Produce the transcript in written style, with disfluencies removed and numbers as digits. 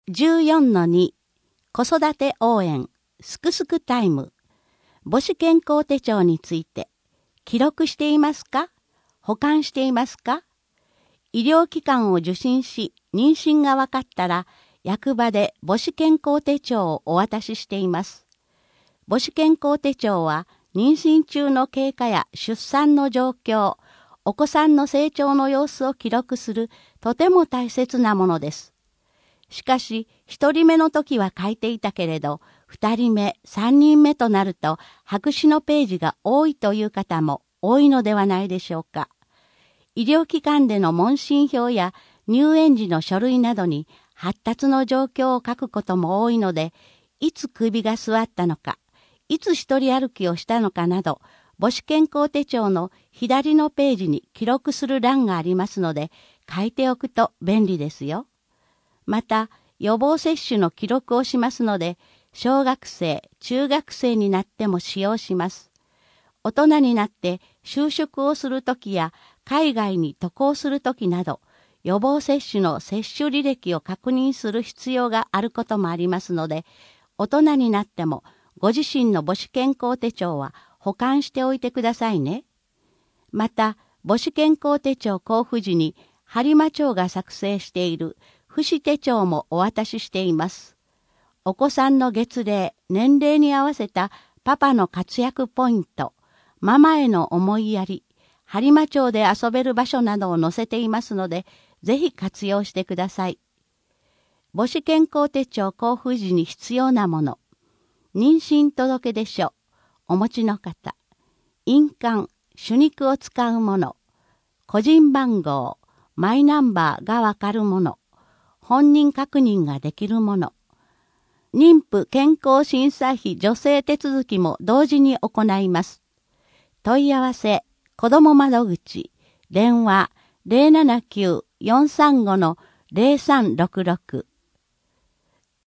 14-2 子育て応援すくすくタイム母子健康手帳について記録していますか？保管していますか？医療機関を受診し妊娠が分かったら役場で母子健康手帳をお渡ししています。母子健康手帳は妊娠中の経過や出産の状況、お子さんの成長の様子を記録するとても大切なものです。しかし、1人目の時は書いていたけれど、2人目、3人目となると白紙のページが多いという方も多いのではないでしょうか。医療機関での問診票や入園時の書類などに発達の状況を書くことも多いので、いつ首が座ったのか、いつ一人歩きをしたのかなど、母子健康手帳の左のページに記録する欄がありますので、書いておくと便利ですよ。また、予防接種の記録をしますので、小学生、中学生になっても使用します。大人になって就職をするときや海外に渡航するときなど、予防接種の接種履歴を確認する必要があることもありますので、大人になってもご自身の母子健康手帳は保管しておいてくださいね。また、母子健康手帳交付時に播磨町が作成している父子手帳もお渡ししています。お子さんの月齢、年齢に合わせたパパの活躍ポイント、ママへの思いやり、播磨町で遊べる場所などを載せていますので、ぜひ活用してください。母子健康手帳交付時に必要なもの、妊娠届出書、お持ちの方、印鑑、手肉を使うもの、個人番号、マイナンバーがわかるもの、本人確認ができるもの、妊婦健康審査費助成手続きも同時に行います。問い合わせ、子ども窓口、電話 079-435-0366